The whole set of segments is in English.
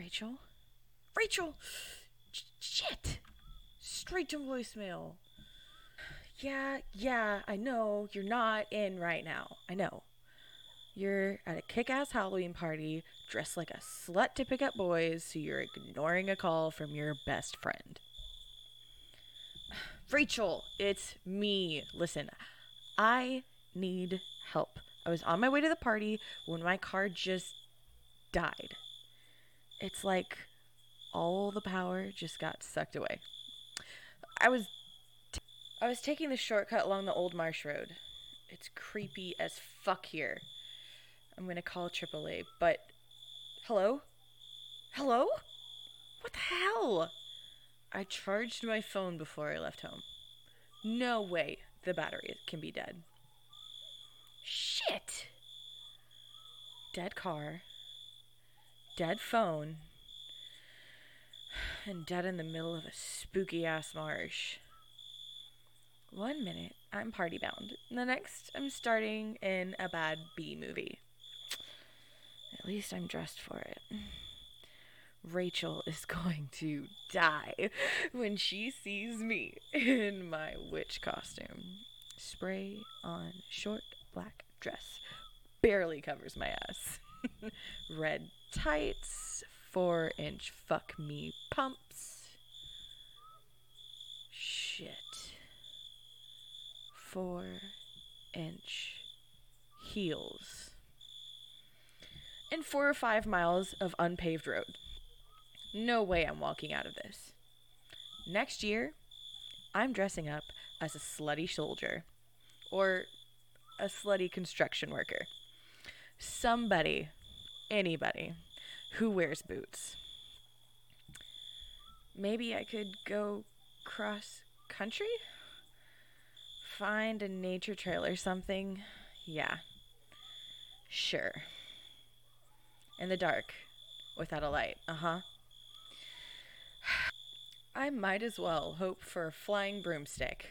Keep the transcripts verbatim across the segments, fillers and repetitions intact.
Rachel? Rachel! Sh- shit! Straight to voicemail. Yeah, yeah, I know. You're not in right now. I know. You're at a kick-ass Halloween party, dressed like a slut to pick up boys, so you're ignoring a call from your best friend. Rachel, it's me. Listen, I need help. I was on my way to the party when my car just died. It's like all the power just got sucked away. I was t- I was taking the shortcut along the old marsh road. It's creepy as fuck here. I'm going to call triple A, but hello? Hello? What the hell? I charged my phone before I left home. No way the battery can be dead. Shit. Dead car. Dead phone. And dead in the middle of a spooky ass marsh. One minute, I'm party bound. The next, I'm starting in a bad B movie. At least I'm dressed for it. Rachel is going to die when she sees me in my witch costume. Spray on short black dress. Barely covers my ass. Red tights. Four inch fuck me pumps. Shit. Four inch heels. And four or five miles of unpaved road. No way I'm walking out of this. Next year, I'm dressing up as a slutty soldier. Or a slutty construction worker. Somebody, anybody, who wears boots. Maybe I could go cross country? Find a nature trail or something? Yeah. Sure. In the dark, without a light. Uh-huh. I might as well hope for a flying broomstick.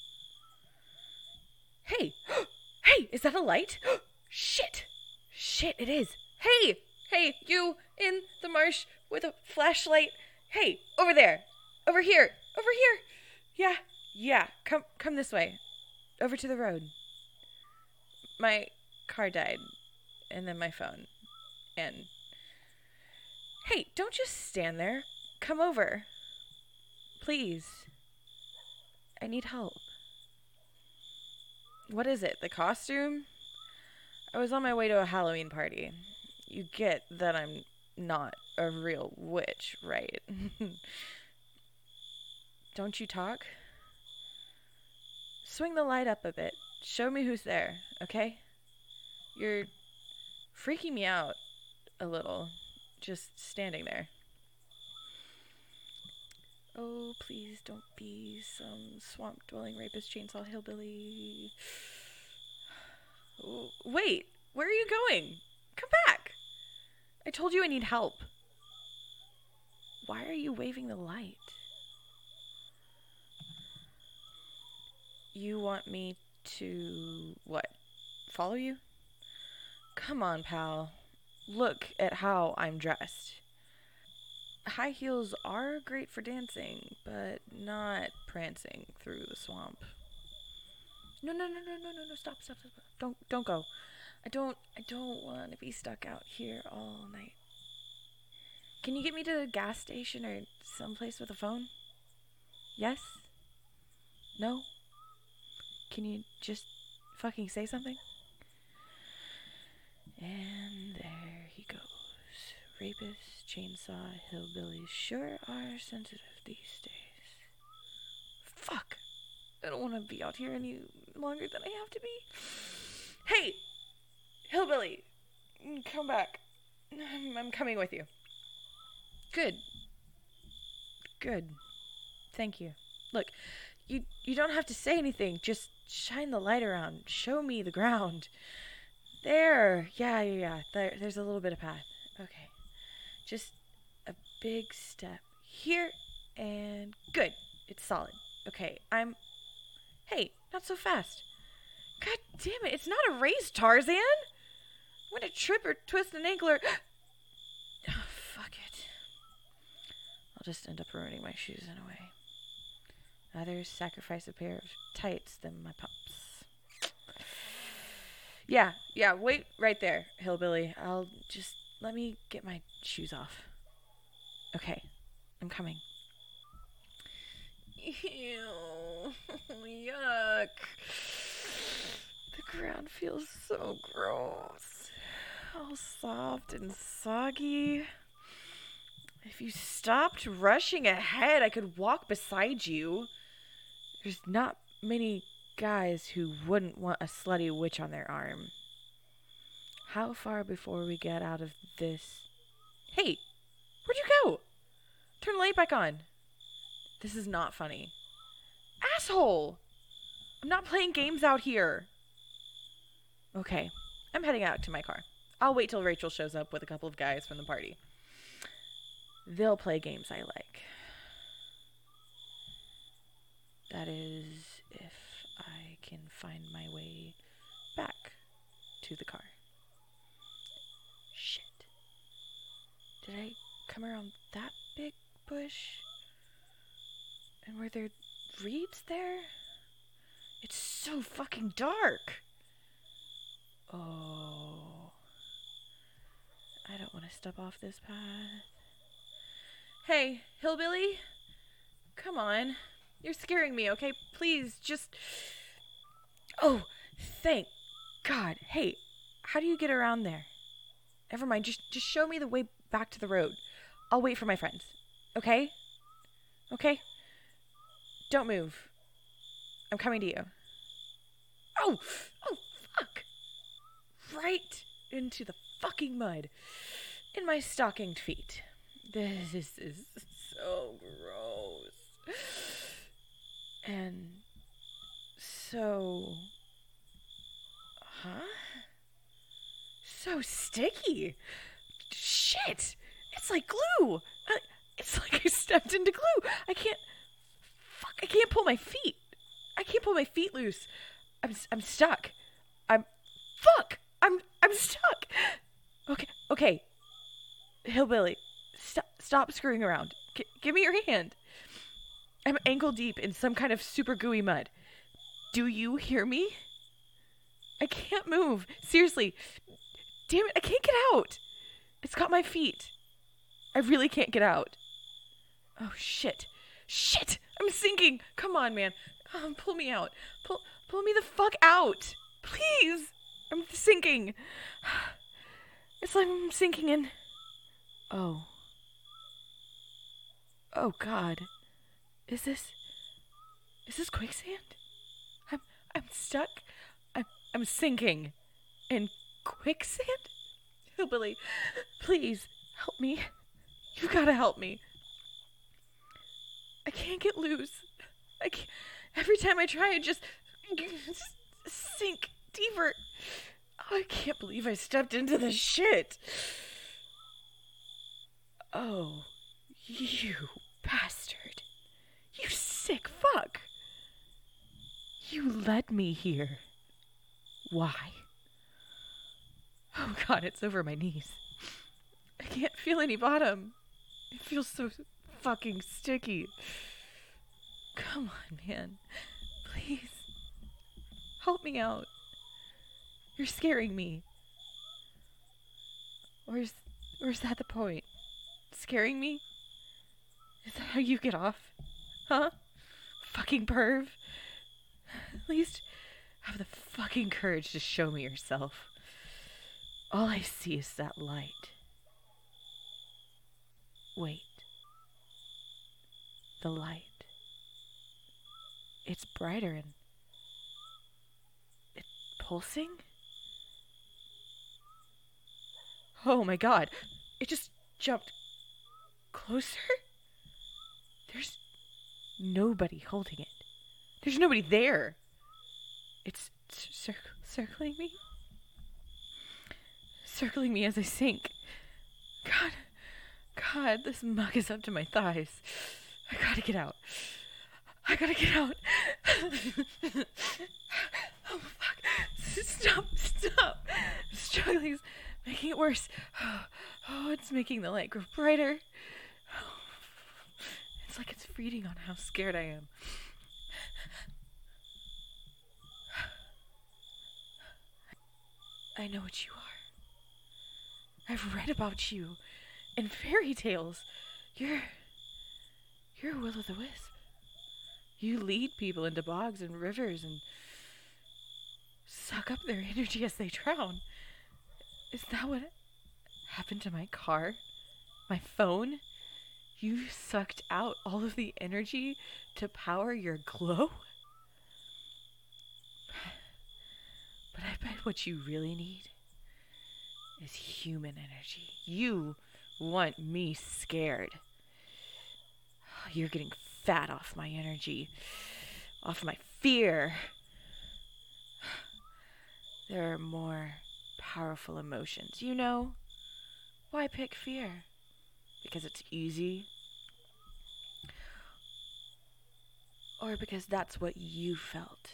Hey! Hey, is that a light? Shit! Shit, it is. Hey! Hey, you in the marsh with a flashlight. Hey, over there. Over here. Over here. Yeah, yeah. Come come this way. Over to the road. My car died. And then my phone. And... Hey, don't just stand there. Come over. Please. I need help. What is it? The costume? I was on my way to a Halloween party. You get that I'm not a real witch, right? Don't you talk? Swing the light up a bit. Show me who's there, okay? You're freaking me out a little, just standing there. Oh, please don't be some swamp-dwelling rapist chainsaw hillbilly. Oh, wait, where are you going? Come back. I told you I need help. Why are you waving the light? You want me to, what, follow you? Come on, pal. Look at how I'm dressed. High heels are great for dancing, but not prancing through the swamp. No, no, no, no, no, no, no, stop, stop, stop. Don't, don't go. I don't, I don't want to be stuck out here all night. Can you get me to the gas station or someplace with a phone? Yes? No? Can you just fucking say something? And there he goes. Rapists, chainsaw, hillbillies sure are sensitive these days. Fuck! I don't want to be out here any longer than I have to be. Hey! Hillbilly! Come back. I'm coming with you. Good. Good. Thank you. Look, you you don't have to say anything. Just shine the light around. Show me the ground. There. Yeah, yeah, yeah. There, there's a little bit of path. Okay. Just a big step here and good. It's solid. Okay, I'm... Hey, not so fast. God damn it, it's not a race, Tarzan. I'm gonna trip or twist an ankle or... Oh, fuck it. just end up ruining my shoes in a way. Others sacrifice a pair of tights than my pumps. Yeah, yeah, wait right there, hillbilly. I'll just, let me get my shoes off. Okay, I'm coming. Ew, yuck. The ground feels so gross. All soft and soggy. If you stopped rushing ahead, I could walk beside you. There's not many guys who wouldn't want a slutty witch on their arm. How far before we get out of this? Hey, where'd you go? Turn the light back on. This is not funny. Asshole! I'm not playing games out here. Okay, I'm heading out to my car. I'll wait till Rachel shows up with a couple of guys from the party. They'll play games I like. That is, if I can find my way back to the car. Shit. Did I come around that big bush? And were there reeds there? It's so fucking dark. Oh. I don't want to step off this path. Hey, hillbilly? Come on. You're scaring me, okay? Please, just... Oh, thank God. Hey, how do you get around there? Never mind, just, just show me the way back to the road. I'll wait for my friends. Okay? Okay? Don't move. I'm coming to you. Oh! Oh, fuck! Right into the fucking mud. In my stockinged feet. This is so gross. And so... Huh? So sticky. Shit! It's like glue! I, it's like I stepped into glue. I can't... Fuck, I can't pull my feet. I can't pull my feet loose. I'm I'm stuck. I'm... Fuck! I'm I'm stuck! Okay, okay. Hillbilly, stop, stop screwing around. G- give me your hand. I'm ankle deep in some kind of super gooey mud. Do you hear me? I can't move. Seriously. Damn it, I can't get out. It's got my feet. I really can't get out. Oh, shit. Shit! I'm sinking. Come on, man. Um, pull me out. Pull, pull me the fuck out. Please. I'm sinking. It's like I'm sinking in... Oh. Oh, God. Is this... Is this quicksand? I'm... I'm stuck. I'm... I'm sinking. In quicksand? Hillbilly, please, help me. You gotta help me. I can't get loose. I can't... Every time I try, I just... just sink deeper. Oh, I can't believe I stepped into this shit. Oh, you bastard. You sick fuck. You led me here. Why? Oh God, it's over my knees. I can't feel any bottom. It feels so fucking sticky. Come on, man. Please. Help me out. You're scaring me. Or is, or is that the point? Scaring me? Is that how you get off? Huh? Fucking perv? At least have the fucking courage to show me yourself. All I see is that light. Wait. The light. It's brighter and... it's pulsing? Oh my God. It just jumped closer? There's nobody holding it. There's nobody there. It's cir- circling me? Circling me as I sink. God. God, this mug is up to my thighs. I gotta get out. I gotta get out. Oh, fuck. Stop, stop. Struggling's making it worse. Oh, it's making the light grow brighter. Oh, It's like it's feeding on how scared I am. I know what you are. I've read about you in fairy tales. You're... You're Will-o'-the-Wisp. You lead people into bogs and rivers and suck up their energy as they drown. Is that what happened to my car? My phone? You sucked out all of the energy to power your glow? But I bet what you really need is human energy. You want me scared. You're getting fat off my energy, off my fear. There are more powerful emotions. You know, why pick fear? Because it's easy? Or because that's what you felt?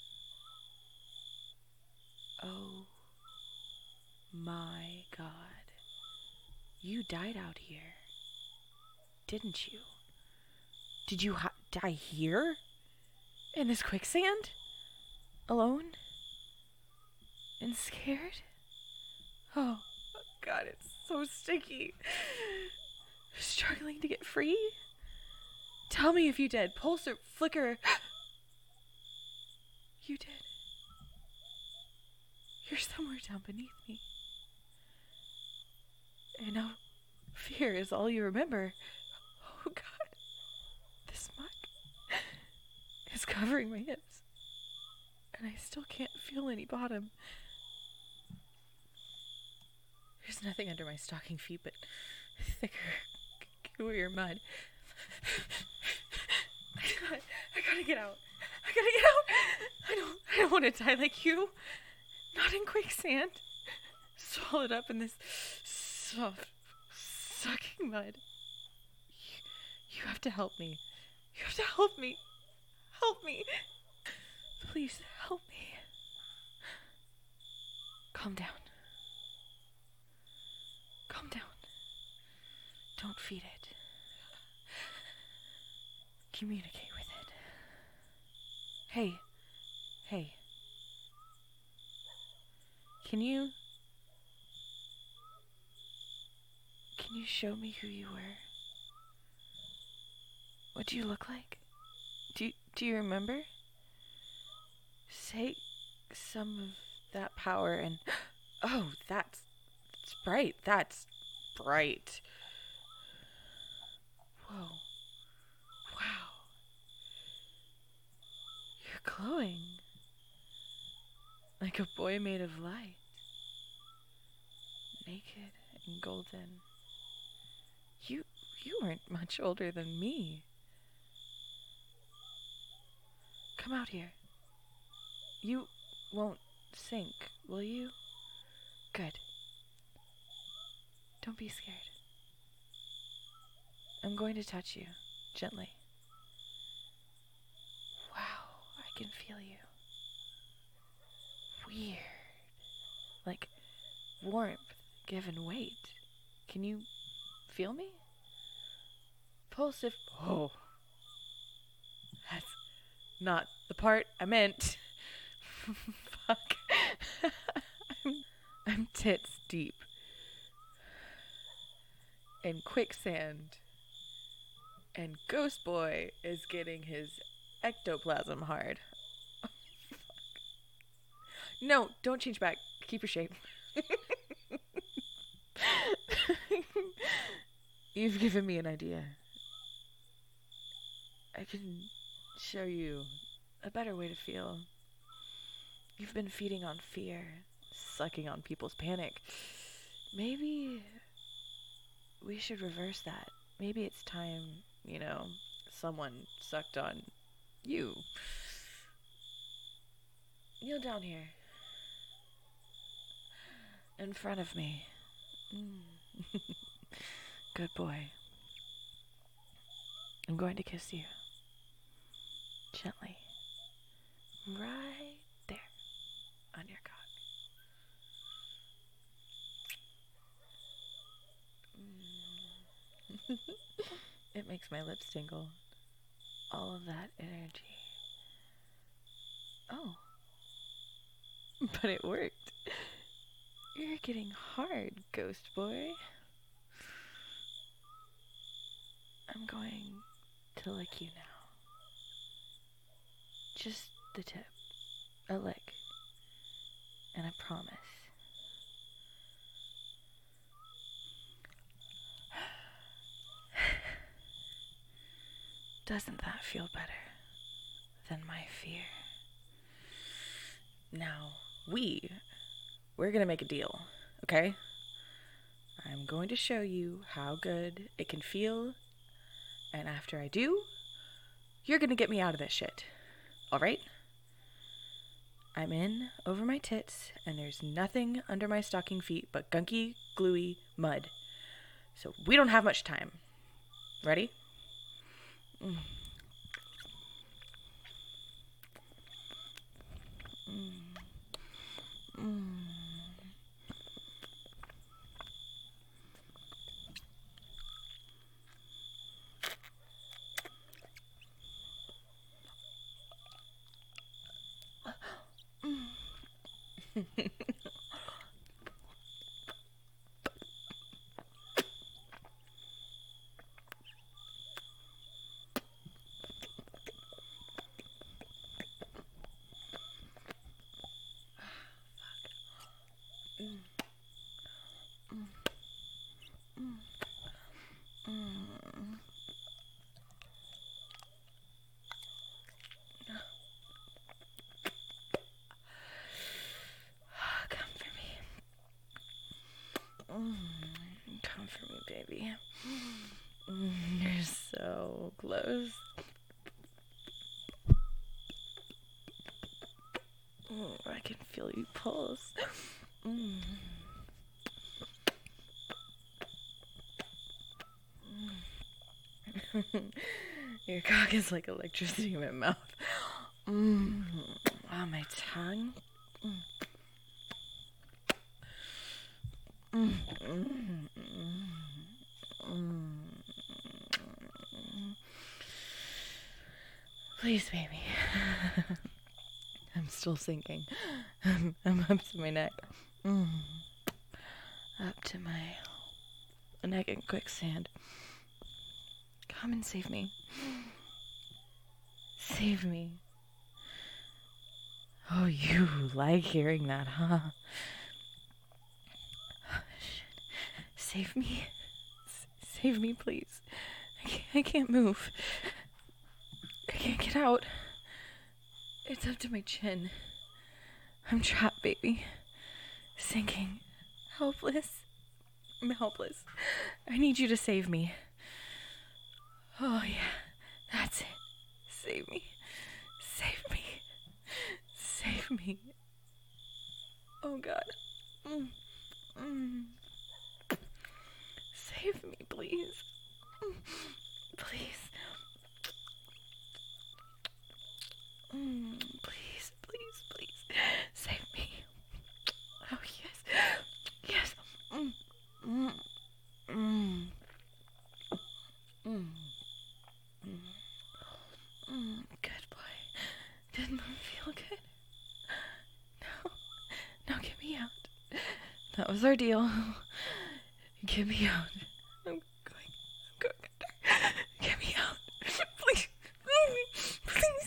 Oh my God. You died out here, didn't you? Did you ha- die here? In this quicksand? Alone? And scared? Oh, God, it's so sticky. Struggling to get free? Tell me if you did. Pulse or flicker. You did. You're somewhere down beneath me. And now fear is all you remember. Oh, God. This mug is covering my hips. And I still can't feel any bottom. There's nothing under my stocking feet but thicker, gooier mud. I gotta, I gotta get out. I gotta get out. I don't, I don't want to die like you. Not in quicksand. Swallowed up in this soft, sucking mud. You, you have to help me. You have to help me. Help me. Please help me. Calm down. Calm down. Don't feed it. Communicate with it. Hey. Hey. Can you... Can you show me who you were? What do you look like? Do you, do you remember? Say some of that power and... Oh, that's... That's bright. That's bright. Whoa. Wow. You're glowing. Like a boy made of light. Naked and golden. You, you weren't much older than me. Come out here. You won't sink, will you? Good. Don't be scared. I'm going to touch you, gently. Wow, I can feel you. Weird. Like warmth given weight. Can you feel me? Pulse if... Oh. That's not the part I meant. Fuck. I'm, I'm tits deep in quicksand. And Ghost Boy is getting his ectoplasm hard. No, don't change back. Keep your shape. You've given me an idea. I can show you a better way to feel. You've been feeding on fear, sucking on people's panic. Maybe we should reverse that. Maybe it's time, you know, someone sucked on you. Kneel down here. In front of me. Mm. Good boy. I'm going to kiss you. Gently. Right there. On your cock. Mm. It makes my lips tingle. All of that energy. Oh. But it worked. You're getting hard, ghost boy. I'm going to lick you now. Just the tip. A lick. And I promise. Doesn't that feel better than my fear? Now, we, we're gonna make a deal, okay? I'm going to show you how good it can feel, and after I do, you're gonna get me out of this shit, alright? I'm in over my tits, and there's nothing under my stocking feet but gunky, gluey mud. So we don't have much time. Ready? Mm. Mm. Mm. Mm, come for me, baby. Mm, you're so close. Mm, I can feel you pulse. Mm. Mm. Your cock is like electricity in my mouth. Mm. Oh, my tongue. Mm. Mm, mm, mm, mm. Please, baby. I'm still sinking. I'm, I'm up to my neck. Mm. Up to my neck in quicksand. Come and save me. Save me. Oh, you like hearing that, huh? Save me. S- save me, please. I can't, I can't move. I can't get out. It's up to my chin. I'm trapped, baby. Sinking. Helpless. I'm helpless. I need you to save me. Oh, yeah. That's it. Save me. Save me. Save me. Oh, God. Mm. Mm. Save me, please. Please. Mm, please, please, please. Save me. Oh, yes. Yes. Mm. Mm. Mm. Mm. Mm. Good boy. Didn't that feel good? No. No, get me out. That was our deal. Get me out. I'm going. I'm going. Get me out. Please. Please.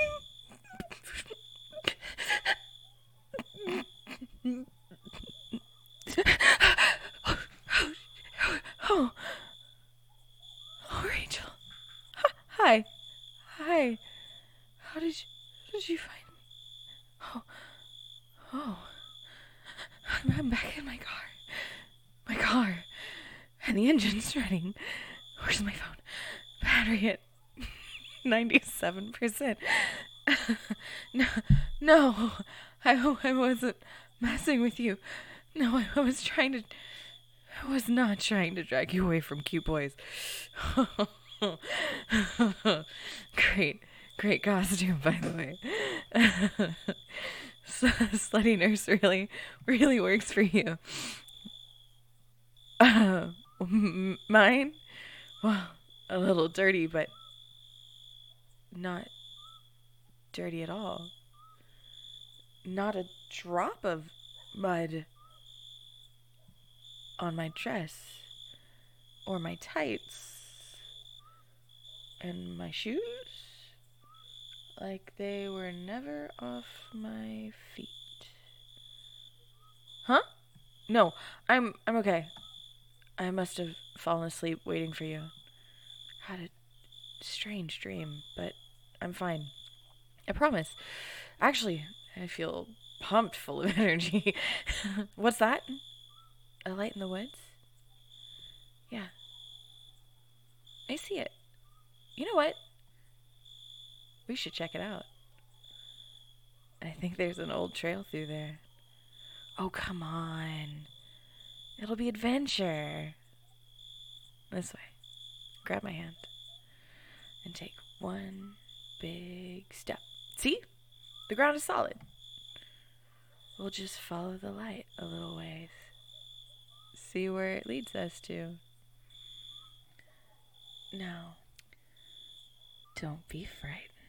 Oh, oh, oh, oh, Rachel. Hi. Hi. How did you, how did you find me? Oh, oh. I'm, I'm back in my car. My car. And the engine's running. Where's my phone? Battery at ninety-seven percent. No, no. I, I wasn't messing with you. No, I, I was trying to... I was not trying to drag you away from cute boys. Great, great costume, by the way. So, slutty nurse really, really works for you. Uh, m- mine? Well, a little dirty, but not dirty at all. Not a drop of mud on my dress or my tights and my shoes. Like they were never off my feet. Huh? No, I'm I'm okay. I must have fallen asleep waiting for you. Had a strange dream, but I'm fine. I promise. Actually, I feel pumped full of energy. What's that? A light in the woods? Yeah. I see it. You know what? We should check it out. I think there's an old trail through there. Oh, come on. It'll be adventure. This way. Grab my hand. And take one big step. See? The ground is solid. We'll just follow the light a little ways. See where it leads us to. Now, don't be frightened.